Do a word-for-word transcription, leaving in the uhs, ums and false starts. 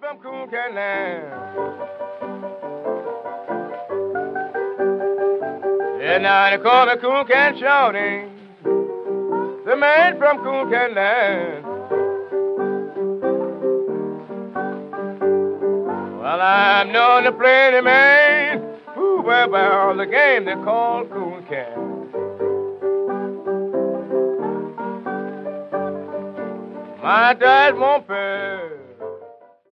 from Coon Can Land. Yeah, now they call me Coon Can Shorty, the man from Coon Can Land. Well, I'm known to play the man, ooh, well, well, the game they call Coon Can. My dad won't pay.